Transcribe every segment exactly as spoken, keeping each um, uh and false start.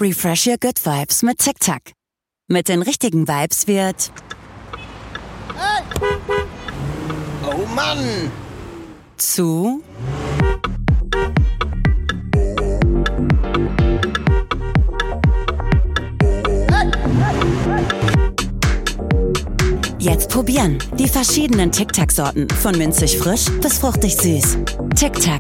Refresh your good vibes mit TikTok. Mit den richtigen Vibes wird... Hey! Oh Mann! Zu... Jetzt probieren. Die verschiedenen Tic-Tac-Sorten. Von minzig frisch bis fruchtig süß. Tic-Tac.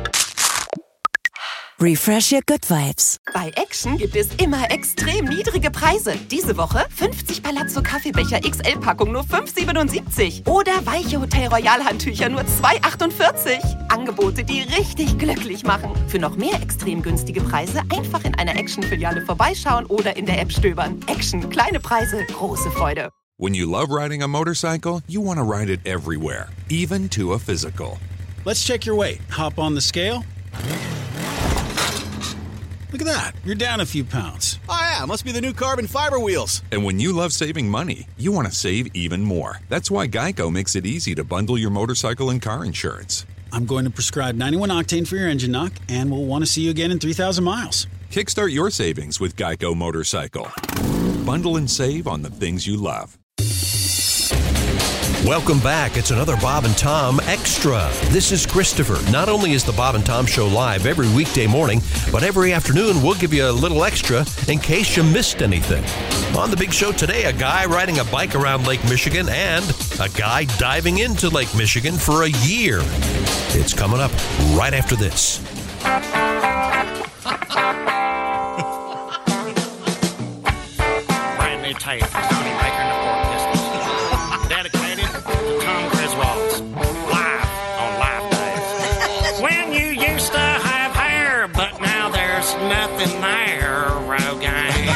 Refresh your good vibes. Bei Action gibt es immer extrem niedrige Preise. Diese Woche fünfzig Palazzo Kaffeebecher X L-Packung nur fünf siebenundsiebzig. Oder weiche Hotel Royal Handtücher nur zwei achtundvierzig. Angebote, die richtig glücklich machen. Für noch mehr extrem günstige Preise einfach in einer Action-Filiale vorbeischauen oder in der App stöbern. Action, kleine Preise, große Freude. When you love riding a motorcycle, you want to ride it everywhere, even to a physical. Let's check your weight. Hop on the scale. Look at that. You're down a few pounds. Oh, yeah. Must be the new carbon fiber wheels. And when you love saving money, you want to save even more. That's why Geico makes it easy to bundle your motorcycle and car insurance. I'm going to prescribe ninety-one octane for your engine knock, and we'll want to see you again in three thousand miles. Kickstart your savings with Geico Motorcycle. Bundle and save on the things you love. Welcome back. It's another Bob and Tom Extra. This is Christopher. Not only is the Bob and Tom Show live every weekday morning, but every afternoon we'll give you a little extra in case you missed anything. On the big show today, a guy riding a bike around Lake Michigan and a guy diving into Lake Michigan for a year. It's coming up right after this. Brand new tape for Tony Baker and the Four Pistols. Dedicated to Tom Griswold's. Live on Live Days. When you used to have hair, but now there's nothing there, Rogaine.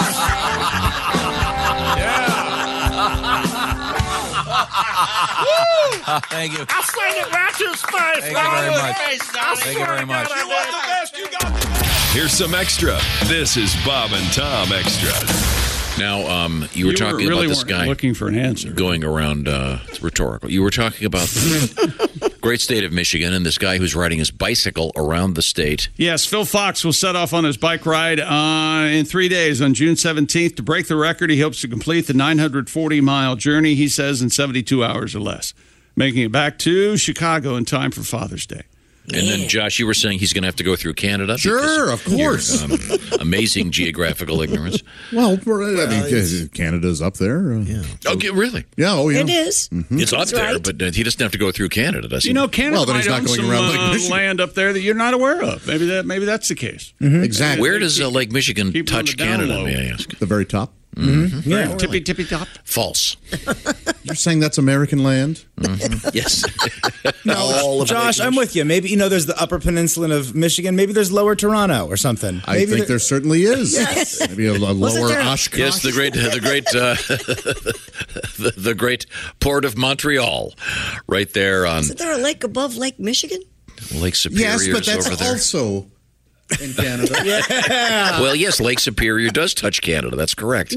Yeah. Thank you. I'll sing it right to his face. Thank you very much. I Thank you very much. You want the best, you got the Here's some extra. This is Bob and Tom Extra. Now, um, you were you talking really about this weren't guy looking for an answer, going around. Uh, it's rhetorical. You were talking about the great state of Michigan and this guy who's riding his bicycle around the state. Yes, Phil Fox will set off on his bike ride uh, in three days on June seventeenth to break the record. He hopes to complete the nine hundred forty mile journey, he says, in seventy-two hours or less, making it back to Chicago in time for Father's Day. And then, Josh, you were saying he's going to have to go through Canada? Sure, of course. Your, um, amazing geographical ignorance. Well, I mean, Canada's up there. Uh, yeah. Okay, really? Yeah, oh, yeah. It is. Mm-hmm. It's That's up there, right. but uh, he doesn't have to go through Canada, does he? You know, Canada well, then might he's not own going some around Lake uh, Michigan. land up there that you're not aware of. Maybe that maybe that's the case. Mm-hmm. Exactly. Where does uh, Lake Michigan Keep on touch the down Canada, low. may I ask? The very top. Mm-hmm. Yeah, Really? tippy tippy top. False. You're saying that's American land? Mm-hmm. Yes. No, All of Josh, it. I'm with you. Maybe, you know, there's the Upper Peninsula of Michigan. Maybe there's Lower Toronto or something. I Maybe think there, there certainly is. Yes. Maybe a, a lower there- Oshkosh. Yes, the great, the great, uh, the, the great port of Montreal, right there on Isn't there a lake above Lake Michigan? Lake Superior. Yes, but that's over there. also in Canada. Yeah. Well, yes, Lake Superior does touch Canada. That's correct.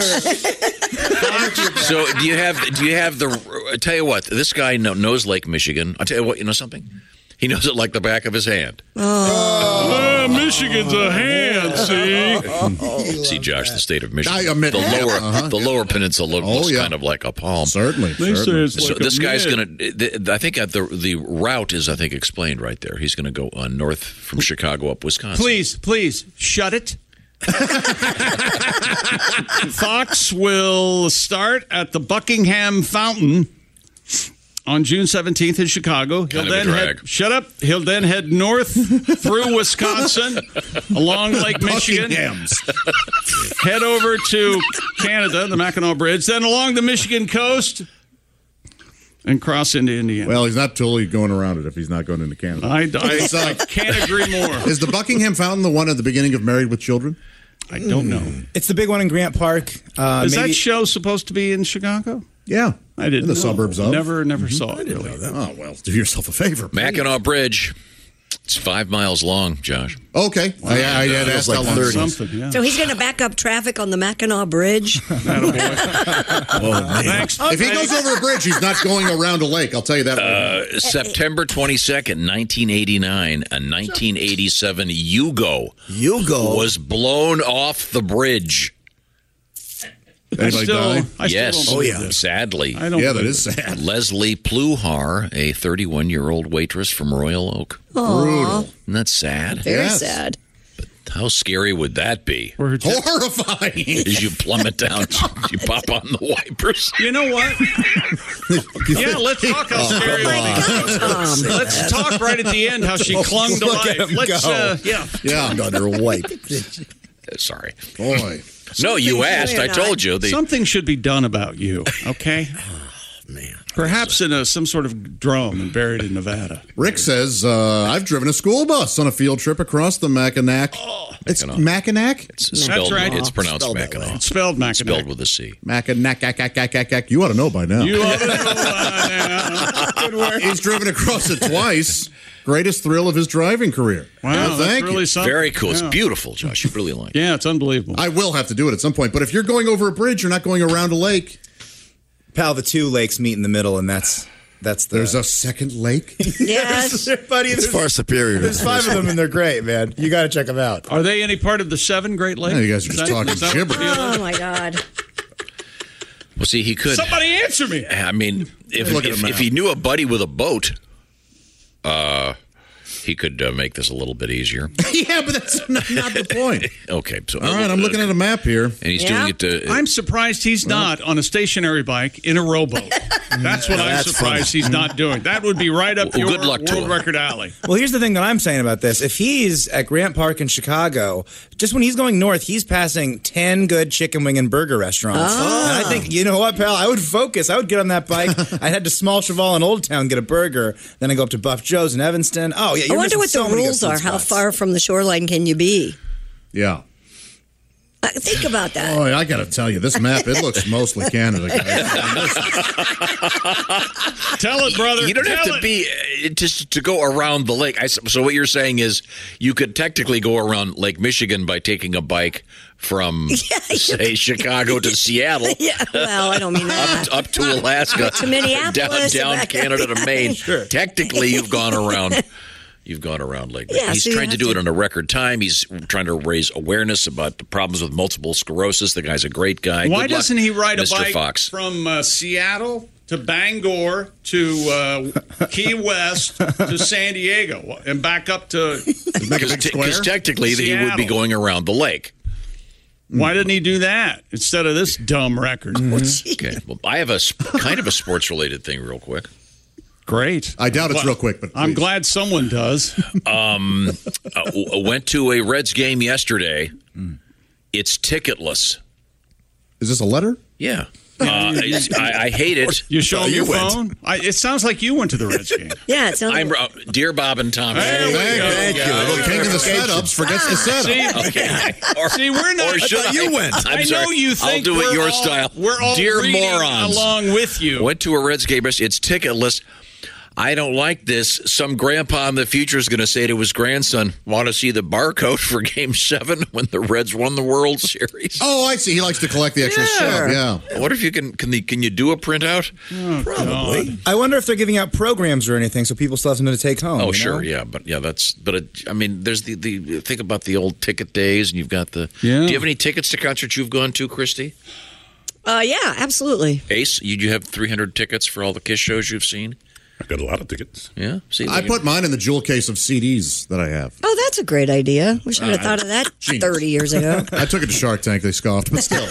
So, do you have? Do you have the? I tell you what, this guy know, knows Lake Michigan. I'll tell you what. You know something? He knows it like the back of his hand. Oh, Michigan's a hand. See, see, Josh, the state of Michigan, I admit the that. lower, Uh-huh. the lower peninsula looks Oh, yeah. kind of like a palm. Certainly. They say certainly. it's So like a this guy's mid. going to. I think at the the route is I think explained right there. He's going to go uh, north from Chicago up Wisconsin. Please, please, shut it. Fox will start at the Buckingham Fountain on June seventeenth in Chicago. He'll Kind of a then drag. head, shut up. He'll then head north through Wisconsin, along Lake Michigan, Buckinghams. head over to Canada, the Mackinac Bridge, then along the Michigan coast, and cross into Indiana. Well, he's not totally going around it if he's not going into Canada. I, I, It's, uh, I can't agree more. Is the Buckingham Fountain the one at the beginning of Married with Children? I don't know. It's the big one in Grant Park. Uh, Is maybe, that show supposed to be in Chicago? Yeah. I didn't In the know. suburbs of. Never, never saw it. Really. Oh, well, do yourself a favor. Mackinac Bridge. It's five miles long, Josh. Okay. Wow. I, I had asked like how long. thirty. Yeah. So he's going to back up traffic on the Mackinac Bridge. Oh, man. Thanks. If he goes over a bridge, he's not going around a lake. I'll tell you that. Uh, September twenty-second, nineteen eighty-nine, a nineteen eighty-seven Yugo, Yugo was blown off the bridge. Anybody still, die? I still Yes. don't Oh, believe yeah. this. Sadly. I don't Yeah, that believe is it. sad. Leslie Pluhar, a thirty-one-year-old waitress from Royal Oak. Brutal. Isn't that sad? Very Yes. sad. How scary would that be? We're just- Horrifying. As you plummet down, you pop on the wipers. You know what? Yeah, let's talk how Oh, scary come it on. is. Um, Let's talk right at the end how she clung to Look at life. him Let's, go. uh, yeah. Yeah. Under a wipe. Uh, Sorry. Boy. No, you asked. I not. told you. The, Something should be done about you, okay? Man. Perhaps in a, some sort of drone and buried in Nevada. Rick says, uh, I've driven a school bus on a field trip across the Mackinac. it's Mackinac? it's spelled, right. It's pronounced Spelled that Mackinac. way. It's spelled Mackinac. Spelled with a C. Mackinac. ack, ack, ack, ack, ack. You ought to know by now. You ought to know by now. Good work. He's driven across it twice. Greatest thrill of his driving career. Wow, Well, that's thank really you. something. Very cool. It's Yeah. beautiful, Josh. You really like it. Yeah, it's unbelievable. I will have to do it at some point. But if you're going over a bridge, you're not going around a lake. Pal, the two lakes meet in the middle, and that's that's the. There's a second lake. Yes. buddy. It's There's, far superior. there's to five of them, and they're great, man. You got to check them out. Are they any part of the seven Great Lakes? No, you guys are Is just that- talking is that what gibberish. the deal is? Oh, my God. Well, see, he could. Somebody answer me. I mean, if Look at if, him if now. he knew a buddy with a boat, uh, he could uh, make this a little bit easier. Yeah, but that's not, not the point. Okay, so All right, I'm looking at a map here. and he's Yeah. doing it to. I'm surprised he's not on a stationary bike in a rowboat. That's what I'm That's surprised he's not doing. That would be right up Well, your good luck to world him. record alley. Well, here's the thing that I'm saying about this. If he's at Grant Park in Chicago, just when he's going north, he's passing ten good chicken wing and burger restaurants. Ah. And I think, you know what, pal? I would focus. I would get on that bike. I'd head to Small Cheval in Old Town, get a burger. Then I go up to Buff Joe's in Evanston. Oh, yeah. I You're wonder missing what so the many good rules food are. How spots. far from the shoreline can you be? Yeah. Uh, think about that. Boy, I got to tell you, this map, it looks mostly Canada, guys. Tell it, brother. You don't have Tell to it. be uh, just to go around the lake. I, so what you're saying is you could technically go around Lake Michigan by taking a bike from, say, Chicago to Seattle. Yeah, well, I don't mean that. Up, up to Alaska, To Minneapolis, down, down back- Canada to Maine. Technically, you've gone around. You've gone around Lake. Yeah, He's so you trying to have do to- it in a record time. He's trying to raise awareness about the problems with multiple sclerosis. The guy's a great guy. Why Good luck, doesn't he ride a Mister bike Fox? from uh, Seattle to Bangor to uh, Key West to San Diego and back up to? Because te- 'cause technically he would be Seattle. going around the lake. Why didn't he do that instead of this dumb record? Okay. Well, I have a sp- kind of a sports related thing, real quick. Great. I doubt it's Well, real quick, but I'm please. glad someone does. Um, uh, w- went to a Reds game yesterday. It's ticketless. Is this a letter? Yeah. Uh, it's- I, I hate it. You show Oh, him you your went. phone? I, it sounds like you went to the Reds game. Yeah, it sounds I'm like... uh, dear Bob and Tom. There we Thank go. you. Thank you. Yeah, The king of the setups forgets the setup. See, Okay. Or, See, we're not- Or should I thought you went. I'm I know sorry. you think I'll do we're it your all, style. We're all Dear reading morons. along with you. Went to a Reds game. It's ticketless. I don't like this. Some grandpa in the future is going to say to his grandson, want to see the barcode for game seven when the Reds won the World Series? Oh, I see. He likes to collect the extra stuff. Yeah. I wonder if you can, can, the, can you do a printout? Oh, Probably. I wonder if they're giving out programs or anything so people still have something to take home. Oh, you sure, know? yeah, but yeah, that's. But it, I mean, there's the, the think about the old ticket days, and you've got the. Yeah. Do you have any tickets to concerts you've gone to, Christy? Uh, yeah, absolutely. Ace, you, you have three hundred tickets for all the Kiss shows you've seen. I've got a lot of tickets. Yeah, see, I put mine in the jewel case of C Ds that I have. Oh, that's a great idea. We should have Uh, thought of that genius. thirty years ago. I took it to Shark Tank. They scoffed, but still.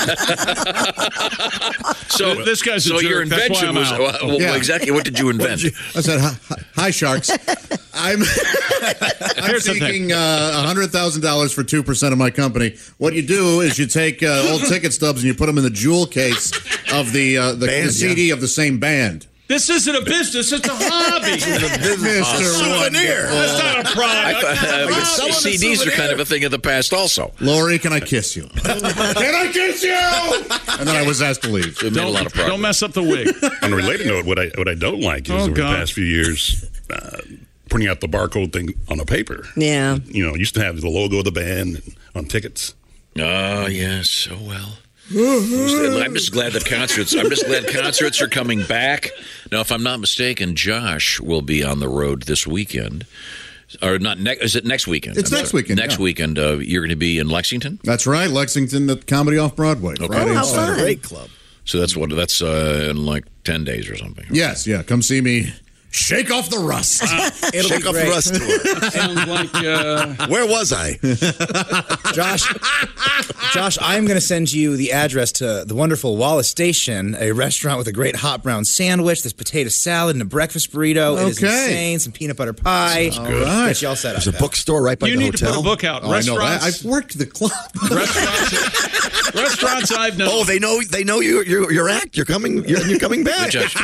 So This guy's a so your jerk. That's why invention I'm was out. well, well, Yeah. exactly what did you invent? I said, hi, hi Sharks. I'm, I'm Here's the seeking uh, one hundred thousand dollars for two percent of my company. What you do is you take uh, old ticket stubs and you put them in the jewel case of the, uh, the, Band, the C D of the same band. This isn't a business, it's a hobby. Mister souvenir. That's not a I product. thought, uh, but selling a C Ds are souvenir. kind of a thing of the past, also. Lori, can I kiss you? Can I kiss you? And then I was asked to leave. We made a lot of progress. Don't mess up the wig. On a related note, what I what I don't like is Oh, over God. the past few years, uh, printing out the barcode thing on a paper. Yeah. You know, used to have the logo of the band on tickets. Oh, yes, so well. I'm just glad that concerts. I'm just glad concerts are coming back. Now, if I'm not mistaken, Josh will be on the road this weekend, or not? Ne- is it next weekend? It's I'm next sorry. weekend, Next yeah. weekend, uh, you're going to be in Lexington. That's right, Lexington at Comedy Off Broadway. Okay. Friday Oh, how and Saturday. fun. Great club. So that's what. That's uh, in like ten days or something. Yes, yeah. Come see me. Shake off the rust. It'll Shake off the rust tour. Sounds like. Uh, Where was I? Josh, Josh, I'm going to send you the address to the wonderful Wallace Station, a restaurant with a great hot brown sandwich. There's potato salad and a breakfast burrito. It is Okay. insane. Some peanut butter pie. All right. Get you all set up. There's a bookstore right by you the need hotel. to put a book out. Oh, I know that. Restaurants, I've worked the club. restaurants, restaurants I've known. Oh, they know. They know you. Your your act. You're coming. You're, you're coming But back. Josh,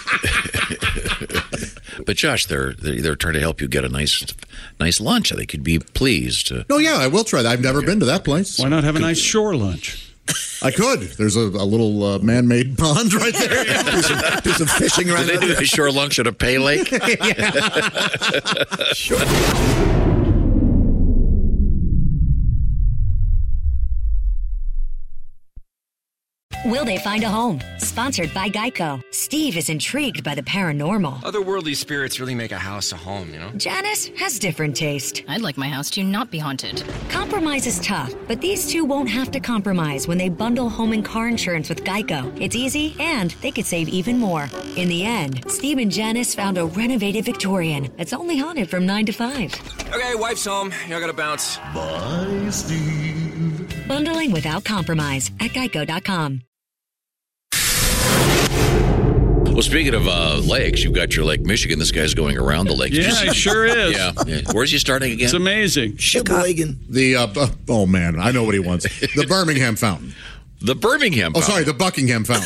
but Josh, they're, they're they're trying to help you get a nice nice lunch. I think you'd be pleased. To, No, yeah, I will try that. I've never been to that place. Why not have a nice shore lunch? I could. There's a, a little uh, man-made pond right there. do, some, do some fishing do right they there. do a shore lunch at a pay lake? Sure. Will they find a home? Sponsored by Geico. Steve is intrigued by the paranormal. Otherworldly spirits really make a house a home, you know? Janice has different taste. I'd like my house to not be haunted. Compromise is tough, but these two won't have to compromise when they bundle home and car insurance with Geico. It's easy, and they could save even more. In the end, Steve and Janice found a renovated Victorian that's only haunted from nine to five. Okay, wife's home. I gotta bounce. Bye, Steve. Bundling without compromise at geico dot com. Well, speaking of uh, lakes, you've got your Lake Michigan. This guy's going around the lake. Did Yeah, you see- he sure is. Yeah, yeah. Where's he starting again? It's amazing. Sheboygan. The uh, bu- oh man, I know what he wants. The Birmingham Fountain. The Birmingham Oh, Fountain. sorry, the Buckingham Fountain.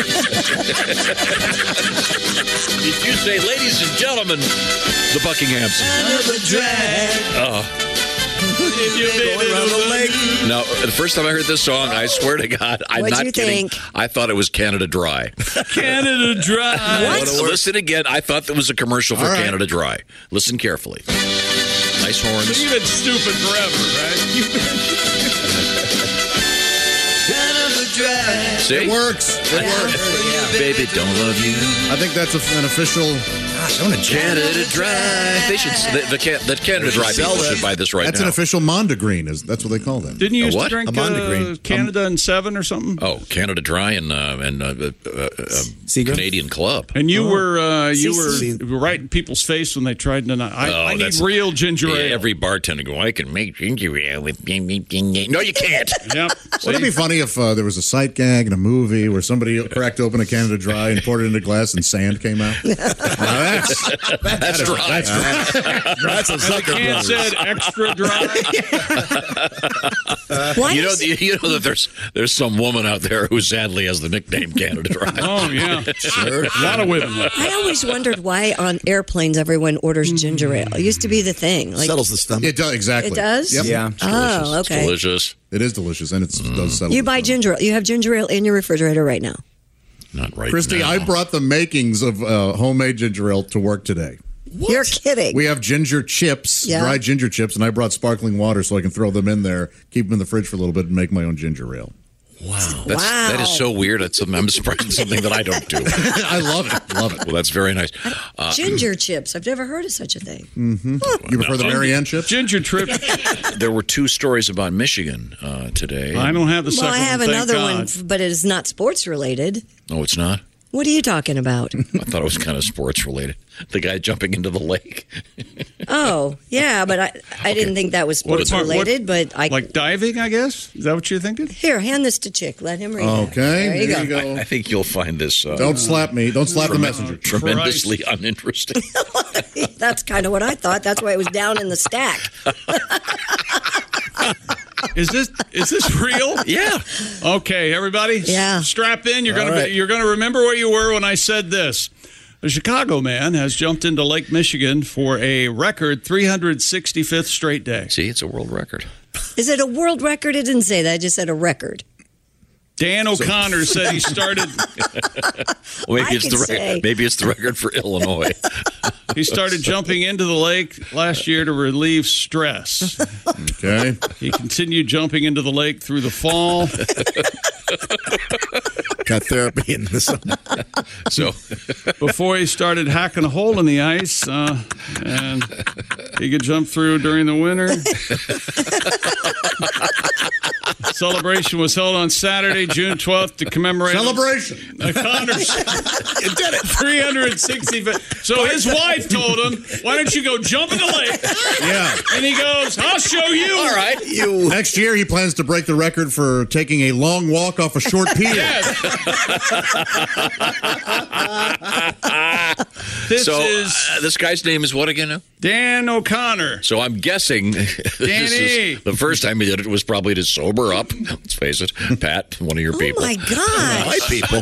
Did you say, ladies and gentlemen, the Buckinghams? Oh. Going around the lake. No, the first time I heard this song, I swear to God, I'm What'd not you kidding. think? I thought it was Canada Dry. Canada Dry. So listen again. I thought that was a commercial for All right. Canada Dry. Listen carefully. Nice horns. So you've been stupid forever, right? See? It works. It works. Baby, don't love you. I think that's a, an official. Gosh, I want to Canada Dry. They should. The, the, Can- the Canada Dry sell people that. should buy this right That's now. an official Mondegreen. Is that's what they call them? Didn't you A used what? to drink A Monda uh, Green. Canada and Seven or something? Oh, Canada Dry and uh, and uh, uh, uh, Seagram? Canadian Club. And you were uh, you See- were right in people's face when they tried to not. I, Oh, I need that's- real ginger Yeah, ale. every bartender go, I can make ginger ale with. No, you can't. Yep. Wouldn't it be funny if uh, there was a sight gag in a movie where somebody cracked open a Canada Dry and poured it into glass and sand came out? Now that's That's dry. That's dry. That's a And the sucker. can brothers. said extra dry. Why You know, does- you know that there's there's some woman out there who sadly has the nickname Canada Dry. Oh yeah, Sure. a lot of women. I always wondered why on airplanes everyone orders ginger ale. It used to be the thing. Like, Settles the stomach. It does exactly. It does? Yep. Yeah. oh, It's okay. delicious. It is delicious, and it does settle. You the buy stomach. ginger ale. You have ginger ale in your refrigerator right now. Not right Christy, now. I brought the makings of uh, homemade ginger ale to work today. You're kidding. We have ginger chips, Yeah. dried ginger chips, and I brought sparkling water so I can throw them in there, keep them in the fridge for a little bit, and make my own ginger ale. Wow, that's, Wow. that is so weird. That's something, I'm surprised it's something that I don't do. I love it. Love it. Well, that's very nice. Uh, ginger chips. I've never heard of such a thing. Mm-hmm. You prefer the Marianne chips? Ginger trip. there were two stories about Michigan uh, today. I don't have the Well, second I have one. another thank one, God. f- but it is not sports related. Oh, it's not? What are you talking about? I thought it was kind of sports related. The guy jumping into the lake. Oh, yeah, but I I didn't think that was What- sports what- related. But I Like diving, I guess. Is that what you're thinking? here hand this to Chick. Let him read it. Okay, there you here go. you go. I think you'll find this uh, Don't slap me. Don't slap the messenger. tremendously uninteresting. That's kind of what I thought. That's why it was down in the stack. Is this is this real? Yeah. Okay, everybody. Yeah. Strap in. You're All gonna right. be, you're gonna remember where you were when I said this. A Chicago man has jumped into Lake Michigan for a record three hundred sixty-fifth straight day. See, it's a world record. Is it a world record? It didn't say that. I just said a record. Dan O'Connor said he started. Well, maybe I it's could the say. record. Maybe it's the record for Illinois. He started jumping into the lake last year to relieve stress. Okay. He continued jumping into the lake through the fall. Got therapy in the summer. So before he started hacking a hole in the ice, uh, and he could jump through during the winter. Celebration was held on Saturday, June twelfth, to commemorate Celebration. O'Connor's you did it. three hundred sixty. So his wife told him, "Why don't you go jump in the lake?" Yeah. And he goes, "I'll show you." all right. You. Next year, he plans to break the record for taking a long walk off a short pier. Yes. This so is uh, this guy's name is what again now? Dan O'Connor. So I'm guessing this Danny. is the first time he did it was probably to sober up. Let's face it, Pat, one of your Oh people. my God. My people.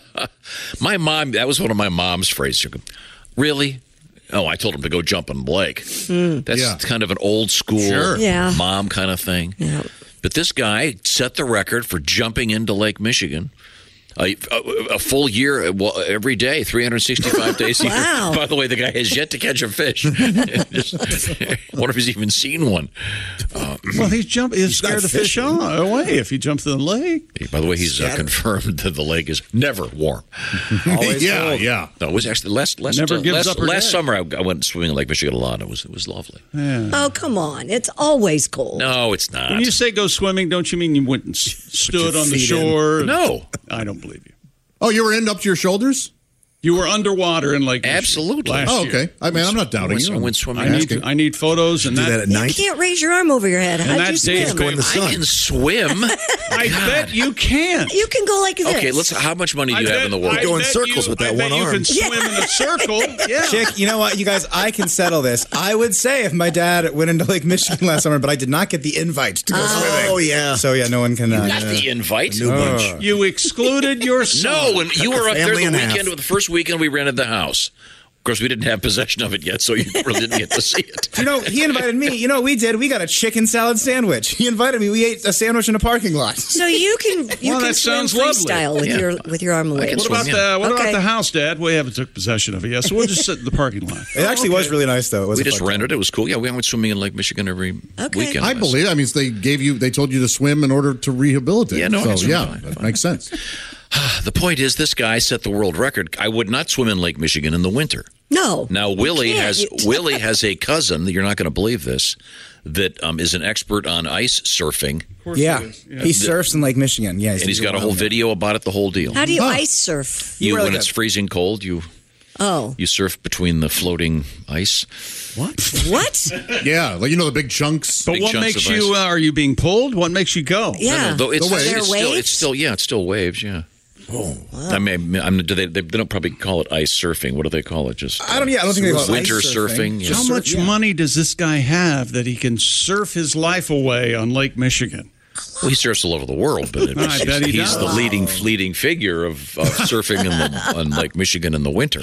My mom, that was one of my mom's phrases. Really? Oh, I told him to go jump in the lake. That's Yeah. kind of an old school Sure. Yeah. mom kind of thing. Yeah. But this guy set the record for jumping into Lake Michigan. A, a, a full year, well, every day, three hundred sixty-five days a year. Wow. By the way, the guy has yet to catch a fish. Just, wonder if he's even seen one. Uh, Well, he's jump. He's scared not the fish fishing. on, away if he jumps in the lake. by the way, he's uh, confirmed that the lake is never warm. Always yeah, cold. yeah. No, it was actually last last Never uh, gives last, up or last dead. summer. I, I went swimming in Lake Michigan a lot. It was it was lovely. Oh, come on. It's always cold. No, it's not. When you say go swimming, don't you mean you went and s- stood your on the feet in. shore? No. I don't believe you. Oh, you were in up to your shoulders? You were underwater in Lake Michigan Absolutely. last Oh, year. okay. I mean, I'm not doubting I you. went swimming. I need I need photos and Do that that. at You night. can't raise your arm over your head. And How'd that you day swim? Go in the I sun. can swim. I bet you can. You can go like this. Okay, let's. How much money do I you have bet- in the world? I Go in bet circles you- with that I bet one you arm. can swim in a circle. Yeah. Chick, you know what, you guys, I can settle this. I would say if my dad went into Lake Michigan last summer, but I did not get the invite to go swimming. Oh, yeah. So, yeah, no one can. Uh, Got the invite. New bunch. You excluded your son. No, when you were up there Family the and a weekend, half. the first weekend we rented the house. Of course, we didn't have possession of it yet, so you really didn't get to see it. You know, he invited me. You know what we did? We got a chicken salad sandwich. He invited me. We ate a sandwich in a parking lot. So you can you Well, can that swim sounds lovely. freestyle with Yeah. your with your arm I away. can What swim, about yeah. the what Okay. about the house, Dad? We haven't took possession of it yet, so we'll just sit in the parking lot. It actually was really nice, though. It was We a just fun rented it. It was cool. Yeah, we went swimming in Lake Michigan every Okay. weekend. I believe. I mean, they gave you. They told you to swim in order to rehabilitate. Yeah, no, I so can swim yeah, fine, that fine. makes sense. The point is, this guy set the world record. I would not swim in Lake Michigan in the winter. No. Now, Willie can't. has You- Willie has a cousin. You're not going to believe this. That um, is an expert on ice surfing, Yeah. He surfs in Lake Michigan. Yeah. and he's got a whole video about it. The whole deal. How do you ice surf? You, really when good. it's freezing cold, you Oh. you surf between the floating ice. What? What? Yeah, like you know the big chunks. But Big what chunks makes of you? ice. Uh, are you being pulled? What makes you go? Yeah. No, no, though it's, The waves. it's, Are there still, waves? it's still yeah, it's still waves. Yeah. Oh, I mean, I'm, do they, they don't probably call it ice surfing. What do they call it? Just I don't. Yeah, I don't think they call it winter ice surfing. surfing. How Yeah. much money does this guy have that he can surf his life away on Lake Michigan? Well, he surfs all over the world, but I it's, bet he he's does. the leading fleeting figure of, of surfing in the, on Lake Michigan in the winter.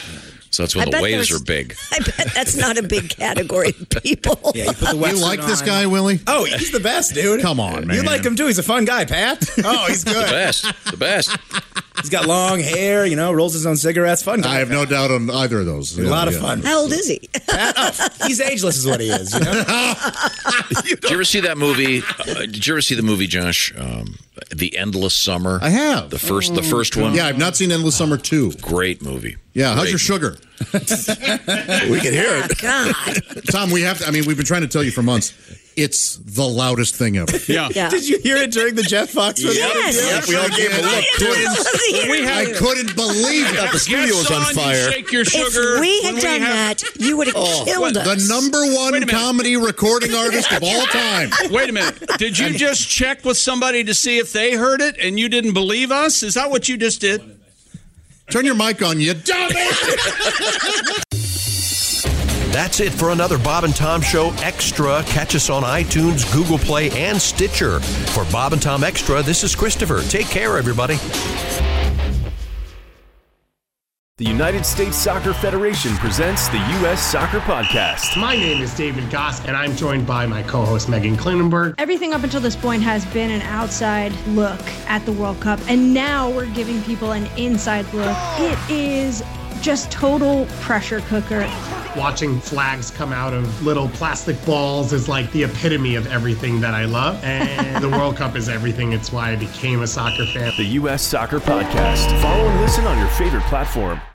So that's when I the bet waves there's- are big. I bet that's not a big category of people. Yeah, you put the You wetsuit like this on. guy, Willie? Oh, he's the best, dude. Come on, man. You like him too. He's a fun guy, Pat. Oh, he's The good. best, the best. He's got long hair. You know, rolls his own cigarettes. Fun guy. I have no doubt on either of those. A lot of Yeah. fun. How old is he? Pat, oh, he's ageless, is what he is. You know? Did you ever see that movie? Uh, did you ever see the movie, Josh? Um, The Endless Summer. I have. The first, the first one. Yeah, I've not seen Endless Summer two. Great movie. Yeah, how's Great your sugar? We can hear it. God. Tom, we have to. I mean, we've been trying to tell you for months. It's the loudest thing ever. Yeah. Yeah. Did you hear it during the Jeff Foxworth Yes. interview? Yep, we all gave him a look, too. We I had couldn't believe thought it. the studio was on Son, you fire. Shake your sugar. If we had when done have- that, you would have killed us. The number Wait a one minute. comedy recording artist of all time. Wait a minute. Did you just check with somebody to see if they heard it and you didn't believe us? Is that what you just did? Turn your mic on, you dummy. That's it for another Bob and Tom Show Extra. Catch us on iTunes, Google Play, and Stitcher. For Bob and Tom Extra, this is Christopher. Take care, everybody. The United States Soccer Federation presents the U S Soccer Podcast. My name is David Goss, and I'm joined by my co-host Megan Klinenberg. Everything up until this point has been an outside look at the World Cup, and now we're giving people an inside look. It is just total pressure cooker. Watching flags come out of little plastic balls is like the epitome of everything that I love. And the World Cup is everything. It's why I became a soccer fan. The U S Soccer Podcast. Follow and listen on your favorite platform.